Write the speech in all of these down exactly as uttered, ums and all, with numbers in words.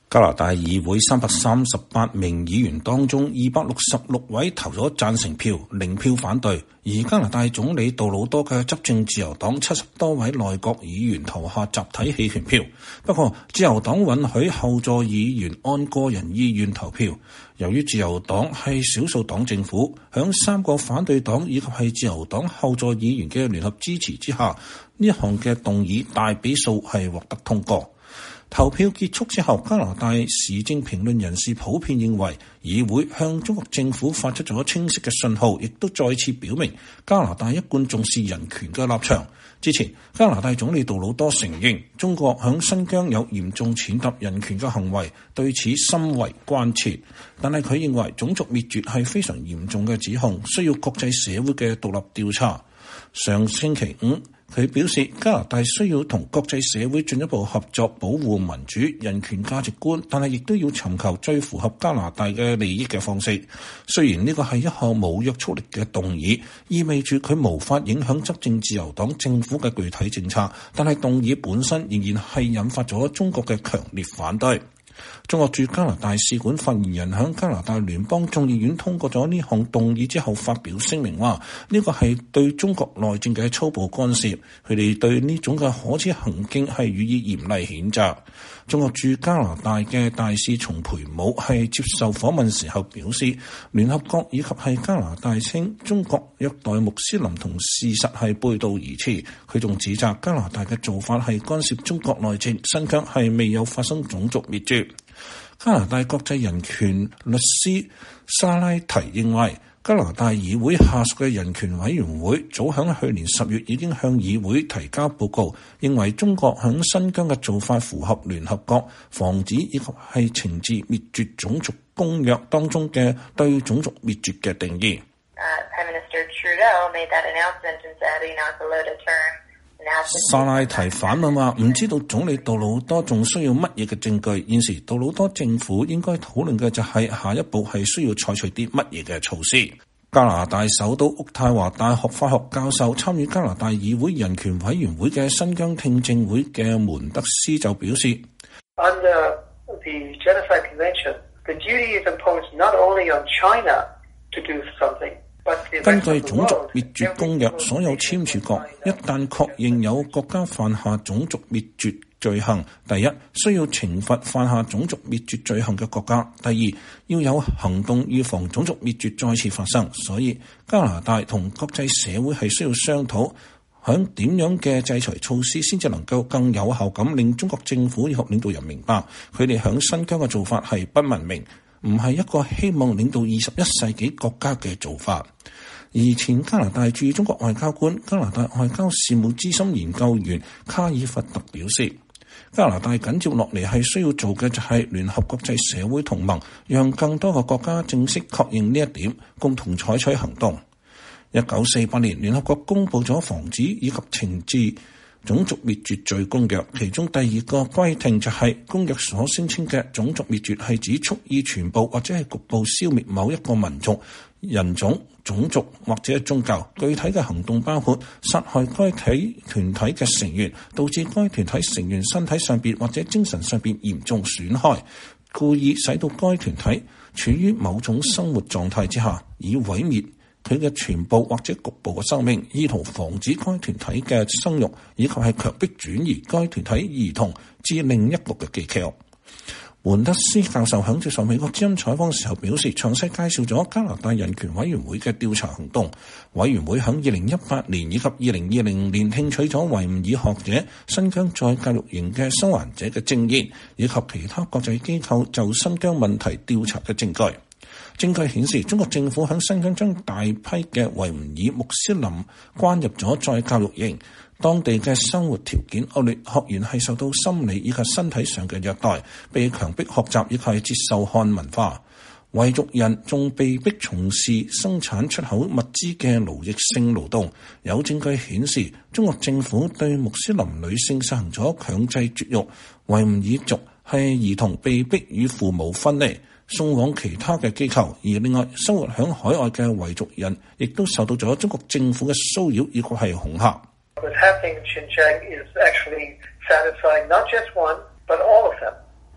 加拿大議會三百三十八名議員當中，二百六十六位投咗贊成票，零票反對。而加拿大總理杜魯多嘅執政自由黨七十多位內閣議員投下集體棄權票。不過，自由黨允許後座議員按個人意願投票。由於自由黨係少數黨政府，響三個反對黨以及係自由黨後座議員嘅聯合支持之下，呢一項嘅動議大比數係獲得通過。投票結束之後，加拿大時政評論人士普遍認為，議會向中國政府發出咗清晰嘅信號，亦都再次表明加拿大一貫重視人權嘅立場。之前，加拿大總理杜魯多承認中國響新疆有嚴重踐踏人權嘅行為，對此深為關切。但係佢認為種族滅絕係非常嚴重嘅指控，需要國際社會嘅獨立調查。上星期五，佢表示加拿大需要同國際社會進一步合作，保護民主、人權價值觀，但係亦都要尋求最符合加拿大嘅利益嘅方式。雖然呢個係一項冇約束力嘅動議，意味住佢無法影響執政自由黨政府嘅具體政策，但係動議本身仍然係引發咗中國嘅強烈反對。中國駐加拿大使館發言人喺加拿大聯邦眾議院通過咗呢項動議之後發表聲明話，呢個係對中國內政嘅粗暴干涉，佢哋對呢種嘅可恥行徑係予以嚴厲譴責。中國駐加拿大嘅大使叢培武係接受訪問時候表示，聯合國以及係加拿大稱中國虐待穆斯林同事實係背道而馳。佢仲指責加拿大嘅做法係干涉中國內政，新疆係未有發生種族滅絕。加拿大國際人權律師沙拉提認為，加拿大議會下屬嘅人權委員會早響去年十月已經向議會提交報告，認為中國響新疆嘅做法符合聯合國防止以及係懲治滅絕種族公約當中嘅對種族滅絕嘅定義。 Uh, Prime Minister Trudeau made that announcement and said, you know, it's a low to turn. 沙拉提反問話，唔知道總理杜魯多仲需要乜嘢嘅證據？現時杜魯多政府應該討論嘅就係下一步係需要採取啲乜嘢嘅措施。加拿大首都渥太華大學法學教授、參與加拿大議會人權委員會嘅新疆聽證會嘅門德斯就表示 ，Under the Genocide Convention, the duty is imposed not only on China to do something. 根據種族滅絕公約，所有簽署國一旦確認有國家犯下種族滅絕罪行，第一，需要懲罰犯下種族滅絕罪行嘅國家；第二，要有行動預防種族滅絕再次發生。所以加拿大同國際社會係需要商討響點樣嘅制裁措施先至能夠更有效咁令中國政府以及領導人明白，佢哋響新疆嘅做法係不文明，唔係一個希望領導二十一世紀國家嘅做法。而前加拿大駐中國外交官、加拿大外交事務資深研究員卡爾弗特表示，加拿大緊接落嚟係需要做嘅就係聯合國際社會同盟，讓更多嘅國家正式確認呢一點，共同採取行動。一九四八年，聯合國公布咗防止以及懲治種族滅絕罪公約，其中第二個規定就係公約所聲稱嘅種族滅絕係指蓄意全部或者係局部消滅某一個民族、人種、種族或者係宗教。具體嘅行動包括殺害該體團體嘅成員，導致該團體成員身體上邊或者精神上邊嚴重損害，故意使到該團體處於某種生活狀態之下，以毀滅佢嘅全部或者局部嘅生命，意圖防止該團體嘅生育，以及係強迫轉移該團體兒童至另一個嘅機構。門德斯教授響接受美國之音採訪時候表示，詳細介紹咗加拿大人權委員會嘅調查行動。委員會響二零一八年以及二零二零年聽取咗維吾爾學者、新疆再教育營嘅生還者嘅證言，以及其他國際機構就新疆問題調查嘅證據。證據顯示，中國政府響新疆將大批嘅維吾爾穆斯林關入咗再教育營，當地嘅生活條件惡劣，學員係受到心理以及身體上嘅虐待，被強迫學習以及接受漢文化。維族人仲被逼從事生產出口物資嘅勞役性勞動。有證據顯示，中國政府對穆斯林女性實行咗強制絕育。維吾爾族係兒童被逼與父母分離，送往其他嘅機構。而另外，生活響海外嘅維族人亦都受到咗中國政府嘅騷擾以及係恐嚇。 What's happening in Xinjiang is actually satisfying not just one, but all of them.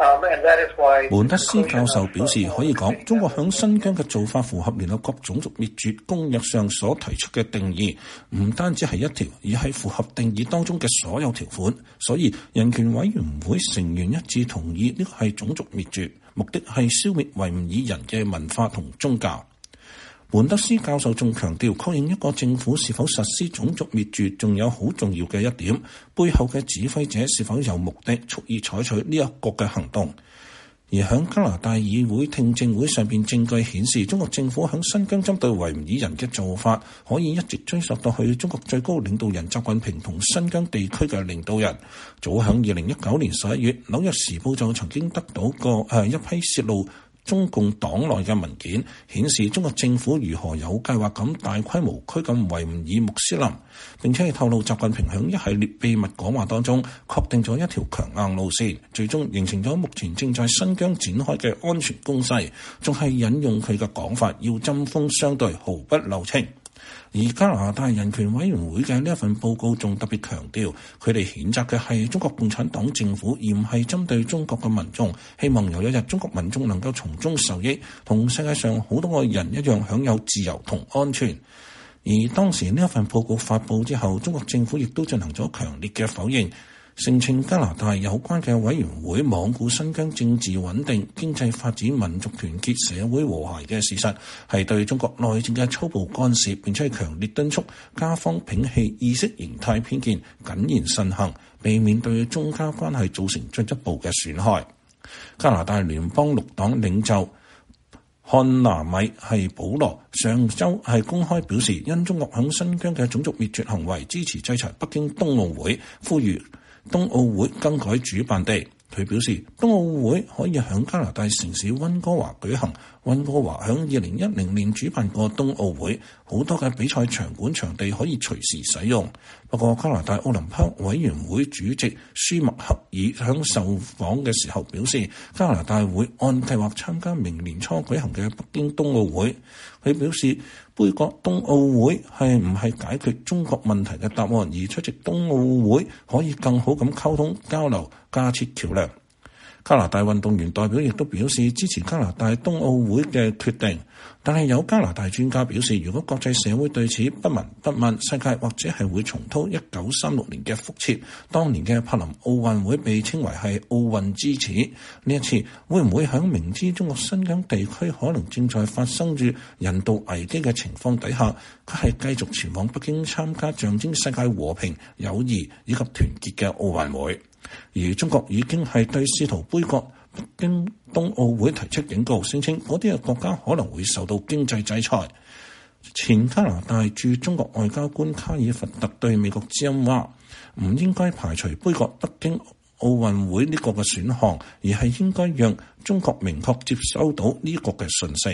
門德斯教授表示，可以講中國響新疆嘅做法符合聯合國種族滅絕公約上所提出嘅定義，唔單止係一條，而係符合定義當中嘅所有條款。所以人權委員會成員一致同意呢個係種族滅絕，目的係消滅維吾爾人嘅文化同宗教。門德斯教授仲強調，確認一個政府是否實施種族滅絕，仲有好重要嘅一點，背後嘅指揮者是否有目的，蓄意採取呢一個嘅行動。而喺加拿大議會聽證會上邊，證據顯示中國政府喺新疆針對維吾爾人嘅做法，可以一直追溯到去中國最高領導人習近平同新疆地區嘅領導人。早喺二零一九年十一月，紐約時報就曾經得到過誒一批泄露中共黨內嘅文件，顯示中國政府如何有計劃咁大規模拘禁維吾爾穆斯林，並且係透露習近平響一系列秘密講話當中確定咗一條強硬路線，最終形成咗目前正在新疆展開嘅安全攻勢，仲係引用佢嘅講法，要針鋒相對，毫不留情。而加拿大人權委員會嘅呢一份報告仲特別強調，佢哋譴責嘅係中國共產黨政府，而唔係針對中國嘅民眾，希望有一日中國民眾能夠從中受益，同世界上好多個人一樣享有自由同安全。而當時呢一份報告發佈之後，中國政府亦都進行咗強烈嘅否認，聲稱加拿大有關嘅委員會罔顧新疆政治穩定、經濟發展、民族團結、社會和諧嘅事實，係對中國內政嘅粗暴干涉，並且係強烈敦促加方摒棄意識形態偏見，謹言慎行，避免對中加關係造成進一步嘅損害。加拿大聯邦綠黨領袖漢拿米係保羅上週係公開表示，因中國響新疆嘅種族滅絕行為，支持制裁北京冬奧會，呼籲冬奧會更改主辦地。佢表示，冬奧會可以喺加拿大城市溫哥華舉行。溫哥華喺二零一零年主辦過冬奧會，好多嘅比賽場館場地可以隨時使用。不過，加拿大奧林匹克委員會主席舒麥克爾喺受訪嘅時候表示，加拿大會按計劃參加明年初舉行嘅北京冬奧會。佢表示，杯葛冬奧會係唔係解決中國問題嘅答案，而出席冬奧會可以更好咁溝通交流，架設橋梁。加拿大運動員代表亦都表示支持加拿大冬奧會嘅決定，但係有加拿大專家表示，如果國際社會對此不聞不問，世界或者係會重蹈一九三六年嘅覆轍。當年嘅柏林奧運會被稱為係奧運之恥，呢一次會唔會喺明知中國新疆地區可能正在發生住人道危機嘅情況底下，佢係繼續前往北京參加象徵世界和平、友誼以及團結嘅奧運會？而中國已經係對試圖杯葛北京冬奧會提出警告，聲稱嗰啲嘅國家可能會受到經濟制裁。前加拿大駐中國外交官卡爾弗特對美國之音話：唔應該排除杯葛北京奧運會呢個嘅選項，而係應該讓中國明確接收到呢個嘅訊息。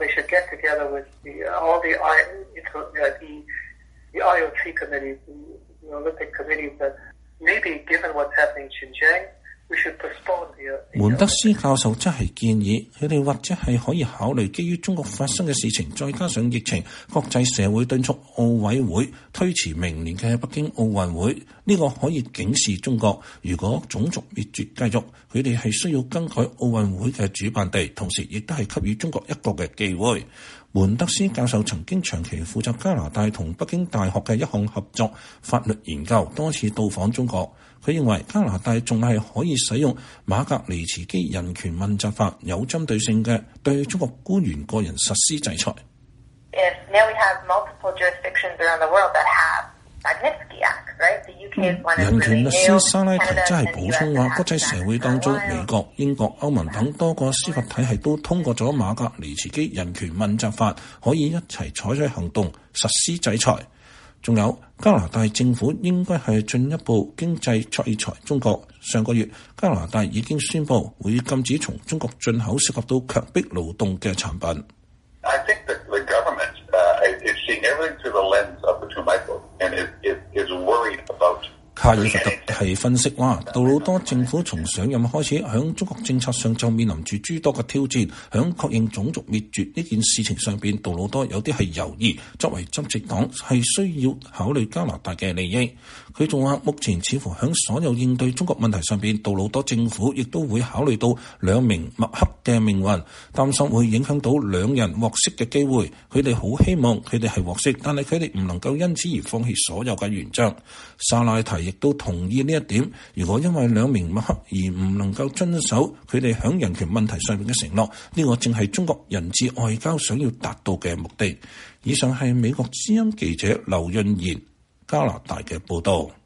門德斯教授則係建議，佢哋或者係可以考慮基於中國發生嘅事情，再加上疫情，國際社會敦促奧委會推遲明年嘅北京奧運會。呢、這個可以警示中國，如果種族滅絕繼續，佢哋係需要更改奧運會嘅主辦地，同時亦都係給予中國一個嘅機會。門德斯教授曾經長期負責加拿大同北京大學嘅一項合作法律研究，多次到訪中國。佢認為加拿大仲係可以使用馬格尼茨基人權問責法，有針對性嘅對中國官員個人實施制裁。 If now we have multiple jurisdictions around the world that have Magnitsky Act, right? The U K is one of 人權律師沙拉提真係補充話，國際社會當中，美國、英國、歐盟等多個司法體系都通過咗馬格尼茨基人權問責法，可以一齊採取行動實施制裁。仲有加拿大政府應該係進一步經濟制裁中國。上個月加拿大已經宣布會禁止從中國進口涉及到強迫勞動嘅產品。 I think that the government uh, is seeing everything through the lens of the two Michaels and is, is, is worried about 卡爾弗特係分析話，杜魯多政府從上任開始，響中國政策上就面臨住諸多嘅挑戰。響確認種族滅絕呢件事情上邊，杜魯多有啲係猶豫。作為執政黨，係需要考慮加拿大嘅利益。佢仲話，目前似乎響所有應對中國問題上邊，杜魯多政府亦都會考慮到兩名墨克嘅命運，擔心會影響到兩人獲釋嘅機會。佢哋好希望佢哋係獲釋，但係佢哋唔能夠因此而放棄所有嘅原則。沙拉提亦都同意呢一點。如果因為兩名墨克而唔能夠遵守佢哋響人權問題上面嘅承諾，呢個正係中國人質外交想要達到嘅目的。以上係美國之音記者劉潤賢加拿大嘅報導。